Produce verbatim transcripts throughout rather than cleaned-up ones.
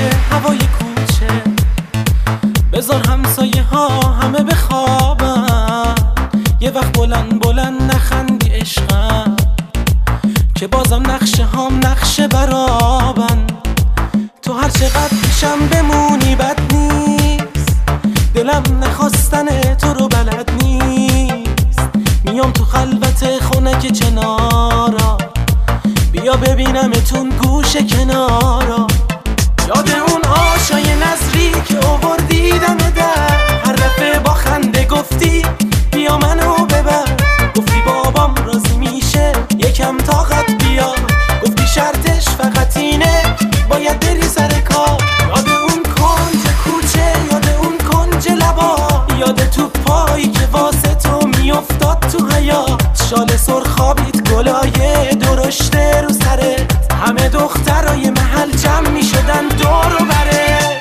هوای کوچه، بذار همسایه ها همه بخوابن، یه وقت بلند بلند نخندی عشقم، که بازم نقشه هام نقشه برابن. تو هر چقدر پیشم بمونی بد نیست، دلم نخواستن تو رو بلد نیست. میام تو خلوت خونه که چنارا، بیا ببینمتون گوشه کنارا. یاد اون آشای نظری که آوردی دم در، هر دفعه با خنده گفتی بیا منو ببر. گفتی بابام راضی میشه یکم طاقت بیا، گفتی شرطش فقط اینه باید بری سر کار. یاد اون کنج کوچه، یاد اون کنج لبا، یاد تو پایی که واسه تو میافتاد تو حیات. شال سرخابیت گلای درشته رو سرت، همه دخترای محل جمع میشدن دور و برت.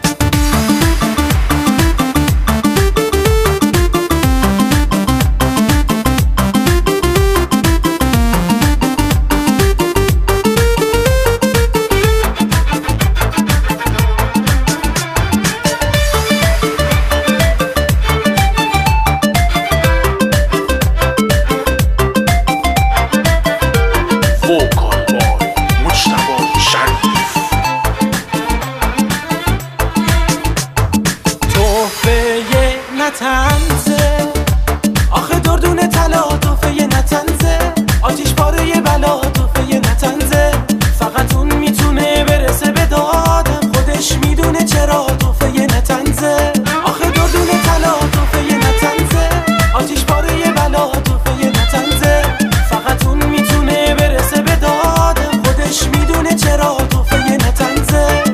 نتنزه آخه دردون طلا توفه نتنزه، آتیش پاره بلا توفه نتنزه. فقط اون میتونه برسه به دادم، خودش میدونه چرا توفه نتنزه. آخه دردون طلا توفه نتنزه، آتیش پاره بلا توفه نتنزه. فقط اون میتونه برسه به دادم، خودش میدونه چرا توفه نتنزه.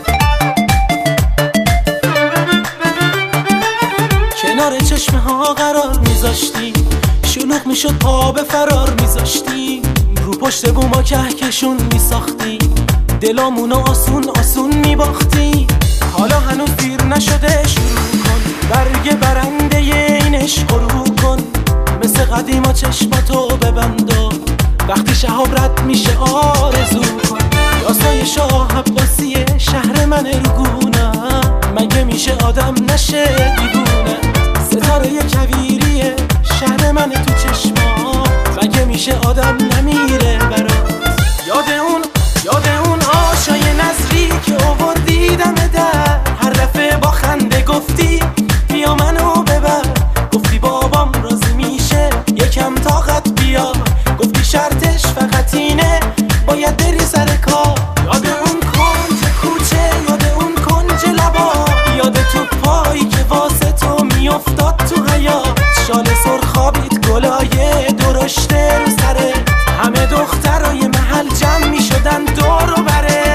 کنار چشمه ها قرار میذاشتی، شلوغ میشد پا به فرار میذاشتی، رو پشت بوما کهکشون میساختی، دلامونو آسون آسون میباختی. حالا هنوز دیر نشده شروع کن، برگ برنده اینش غروب کن. مثل قدیما چشماتو ببند و وقتی شهاب رد میشه آرزو کن. یاسای شاه عباسی شهر من روگونه، مگه میشه آدم نشه دیوونه. ستاره کویریه شهر من تو چشما، مگه میشه آدم نمیره برات. یاد اون یاد اون آشای نظری که آوردی دم در، هر دفعه با خنده گفتی بیا منو ببر. گفتی بابام راضی میشه یکم طاقت بیا، گفتی شرطش فقط اینه باید بری سر کار. یاد اون کنج کوچه، یاد اون کنج لبا، یاد تو پایی که واسه تو میافتاد تو حیات. شال سرخابیت گلای درشته رو سرت، همه دخترای محل جمع میشدن دور و برت.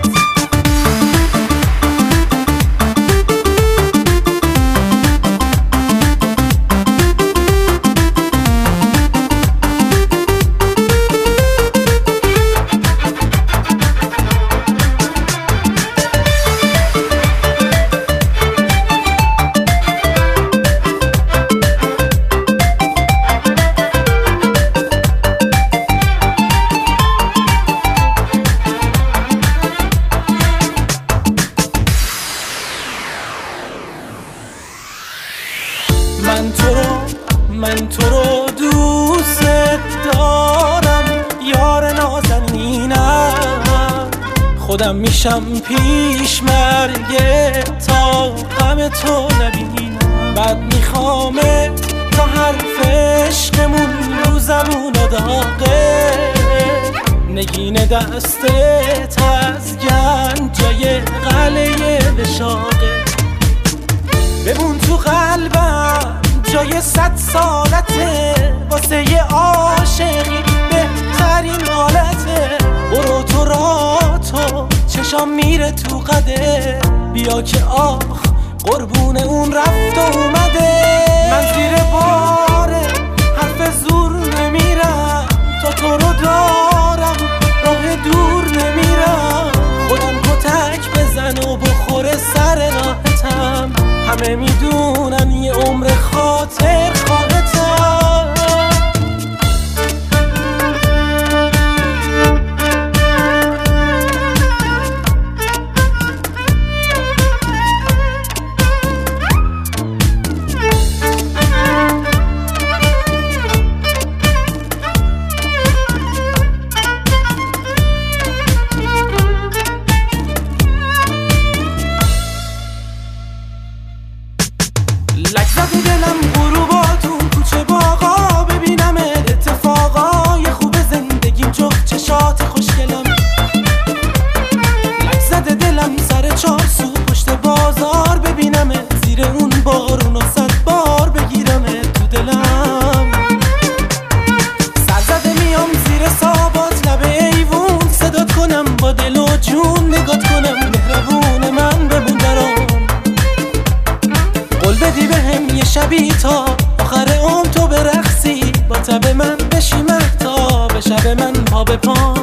من تو رو من تو رو دوست دارم یار نازنینم، خودم میشم پیش مرگه تا غم تو نبینم. بعد میخوامه تا حرف عشقمون رو زبون داغه، نگین دستت از گنجای قلعه بشاقه. ببون تو قلبم جای صد سالته، واسه یه عاشقی بهترین حالته. برو تو را تو چشام میره تو قده، بیا که آخ قربون اون رفت و اومده. من زیر باره حرف زور نمیرم، تا تو رو دارم راه دور نمیرم. خودم کتک بزن و بخوره سر راحتم، همه میدونن یه عمر خاطر خواهتم. پا به پا